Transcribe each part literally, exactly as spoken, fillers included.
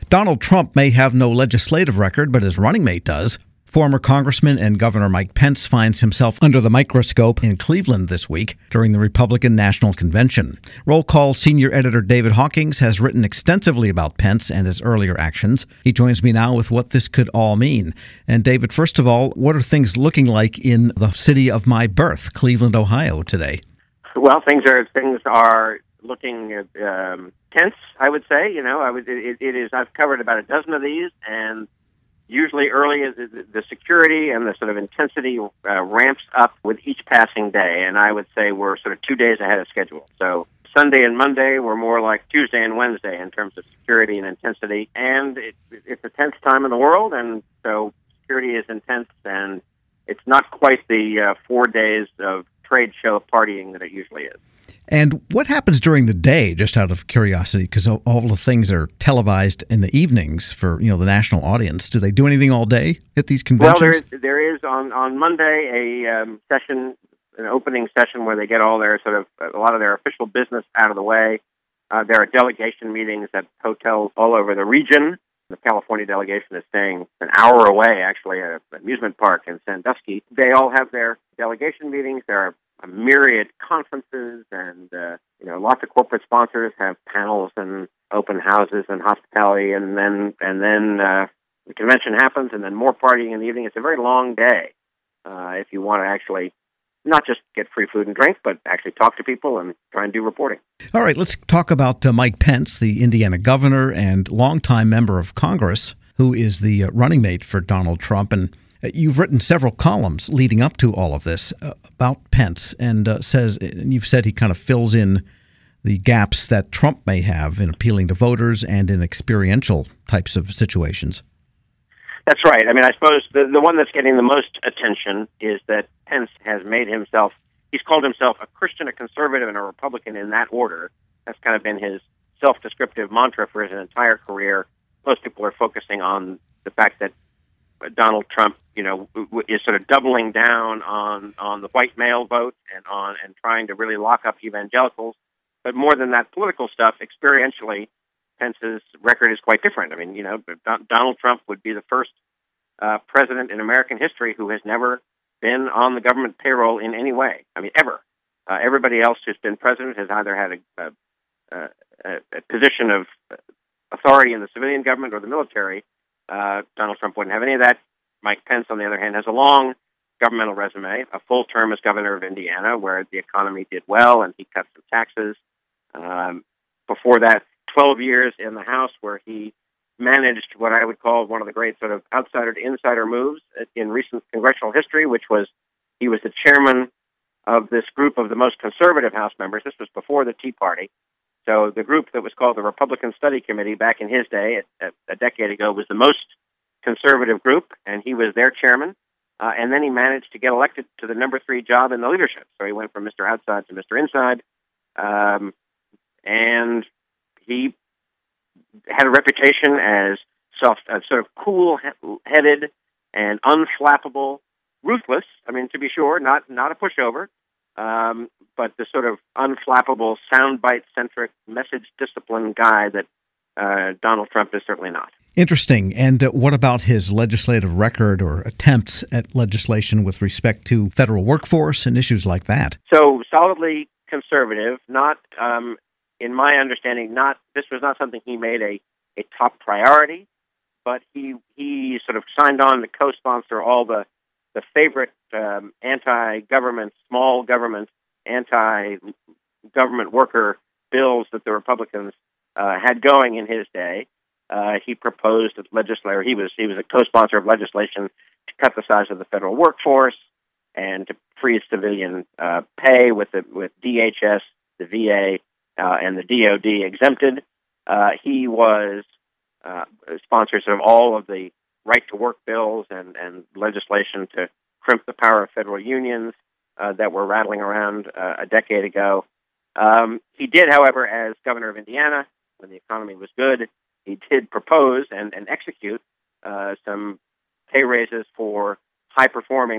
Donald Trump may have no legislative record, but his running mate does. Former Congressman and Governor Mike Pence finds himself under the microscope in Cleveland this week during the Republican National Convention. Roll Call senior editor David Hawkins has written extensively about Pence and his earlier actions. He joins me now with what this could all mean. And David, first of all, what are things looking like in the city of my birth, Cleveland, Ohio, today? Well, things are things are looking um, tense, I would say. You know, I would, it, it is. I've covered about a dozen of these, and usually early is the security and the sort of intensity uh, ramps up with each passing day, and I would say we're sort of two days ahead of schedule. So Sunday and Monday were more like Tuesday and Wednesday in terms of security and intensity, and it, it's a tense time in the world, and so security is intense, and it's not quite the uh, four days of trade show partying that it usually is. And what happens during the day, just out of curiosity, because all the things are televised in the evenings for, you know, the national audience. Do they do anything all day at these conventions? Well, there is, there is on, on Monday a um, session, an opening session where they get all their sort of, a lot of their official business out of the way. Uh, there are delegation meetings at hotels all over the region. The California delegation is staying an hour away, actually, at an amusement park in Sandusky. They all have their delegation meetings. There are a myriad conferences, and uh, you know, lots of corporate sponsors have panels and open houses and hospitality, and then and then uh, the convention happens, and then more partying in the evening. It's a very long day uh, if you want to actually not just get free food and drink, but actually talk to people and try and do reporting. All right, let's talk about uh, Mike Pence, the Indiana governor and longtime member of Congress, who is the uh, running mate for Donald Trump. And uh, you've written several columns leading up to all of this uh, about Pence, and uh, says, and you've said he kind of fills in the gaps that Trump may have in appealing to voters and in experiential types of situations. That's right. I mean, I suppose the, the one that's getting the most attention is that Pence has made himself, he's called himself a Christian, a conservative, and a Republican in that order. That's kind of been his self-descriptive mantra for his entire career. Most people are focusing on the fact that Donald Trump, you know, is sort of doubling down on, on the white male vote and on and trying to really lock up evangelicals. But more than that political stuff, experientially, Pence's record is quite different. I mean, you know, Donald Trump would be the first uh, president in American history who has never been on the government payroll in any way. I mean, ever. Uh, everybody else who's been president has either had a, a, a, a position of authority in the civilian government or the military. Uh, Donald Trump wouldn't have any of that. Mike Pence, on the other hand, has a long governmental resume, a full term as governor of Indiana, where the economy did well and he cut some taxes. Um, before that, twelve years in the House, where he managed what I would call one of the great sort of outsider to insider moves in recent congressional history, which was he was the chairman of this group of the most conservative House members. This was before the Tea Party. So the group that was called the Republican Study Committee back in his day, a, a decade ago, was the most conservative group, and he was their chairman. Uh, and then he managed to get elected to the number three job in the leadership. So he went from Mister Outside to Mister Inside. Um, and he had a reputation as self, uh, sort of cool-headed and unflappable, ruthless. I mean, to be sure, not not a pushover, um, but the sort of unflappable, soundbite-centric, message-disciplined guy that uh, Donald Trump is certainly not. Interesting. And uh, what about his legislative record or attempts at legislation with respect to federal workforce and issues like that? So solidly conservative, not, um, in my understanding, not this was not something he made a, a top priority, but he he sort of signed on to co-sponsor all the, the favorite um, anti-government, small government, anti-government worker bills that the Republicans uh, had going in his day. Uh, he proposed legislator. He was he was a co-sponsor of legislation to cut the size of the federal workforce and to freeze civilian uh, pay with the with D H S, the V A, uh, and the D O D exempted. Uh, he was uh, sponsors of all of the right to work bills and, and legislation to crimp the power of federal unions uh, that were rattling around uh, a decade ago. Um, he did, however, as governor of Indiana, when the economy was good, he did propose and, and execute uh, some pay raises for high-performing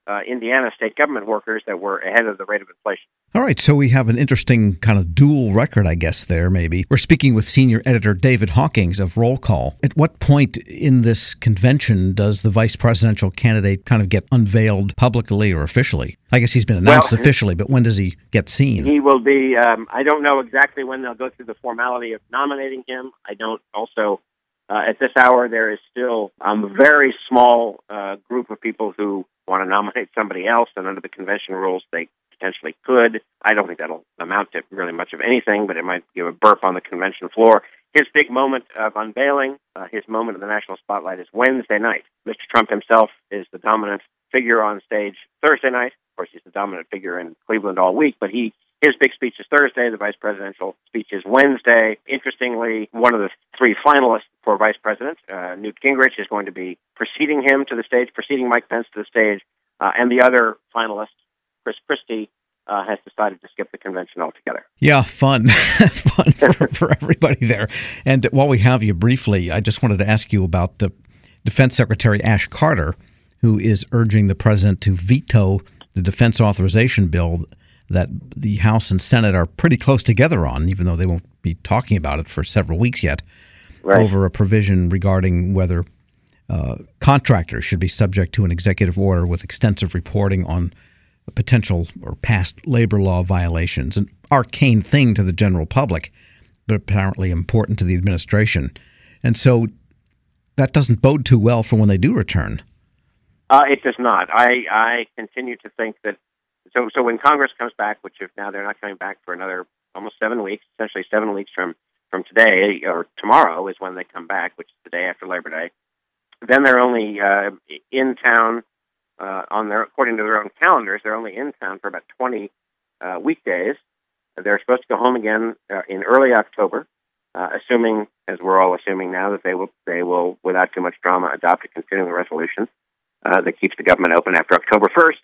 uh, Indiana state government workers that were ahead of the rate of inflation. All right, so we have an interesting kind of dual record, I guess, there maybe. We're speaking with senior editor David Hawkins of Roll Call. At what point in this convention does the vice presidential candidate kind of get unveiled publicly or officially? I guess he's been announced well, officially, but when does he get seen? He will be, um, I don't know exactly when they'll go through the formality of nominating him. I don't also, uh, at this hour, there is still um, a very small uh, group of people who want to nominate somebody else, and under the convention rules, they potentially could. I don't think that'll amount to really much of anything, but it might give a burp on the convention floor. His big moment of unveiling, uh, his moment in the national spotlight is Wednesday night. Mister Trump himself is the dominant figure on stage Thursday night. Of course, he's the dominant figure in Cleveland all week, but he his big speech is Thursday. The vice presidential speech is Wednesday. Interestingly, one of the three finalists for vice president, uh, Newt Gingrich, is going to be preceding him to the stage, preceding Mike Pence to the stage, uh, and the other finalist, Chris Christie, uh, has decided to skip the convention altogether. Yeah, fun. fun for, for everybody there. And while we have you briefly, I just wanted to ask you about uh, Defense Secretary Ash Carter, who is urging the president to veto the defense authorization bill that the House and Senate are pretty close together on, even though they won't be talking about it for several weeks yet, right, over a provision regarding whether uh, contractors should be subject to an executive order with extensive reporting on potential or past labor law violations. An arcane thing to the general public, but apparently important to the administration. And so that doesn't bode too well for when they do return. Uh, it does not. I, I continue to think that So, so when Congress comes back, which if now they're not coming back for another almost seven weeks, essentially seven weeks from, from today, or tomorrow is when they come back, which is the day after Labor Day, then they're only uh, in town uh, on their, according to their own calendars, they're only in town for about twenty uh, weekdays. They're supposed to go home again uh, in early October, uh, assuming, as we're all assuming now, that they will, they will, without too much drama, adopt a continuing resolution uh, that keeps the government open after October first.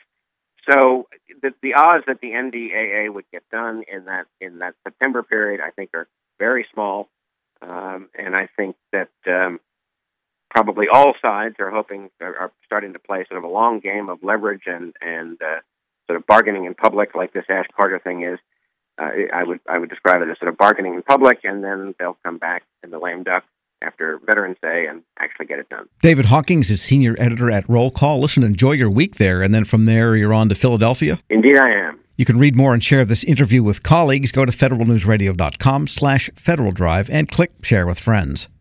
So the, the odds that the N D A A would get done in that in that September period, I think, are very small, um, and I think that um, probably all sides are hoping are, are starting to play sort of a long game of leverage and and uh, sort of bargaining in public, like this Ash Carter thing is. Uh, I would I would describe it as sort of bargaining in public, and then they'll come back in the lame duck after Veterans Day and actually get it done. David Hawkins is senior editor at Roll Call. Listen, enjoy your week there, and then from there you're on to Philadelphia? Indeed I am. You can read more and share this interview with colleagues. Go to federal news radio dot com slash Federal Drive and click Share with Friends.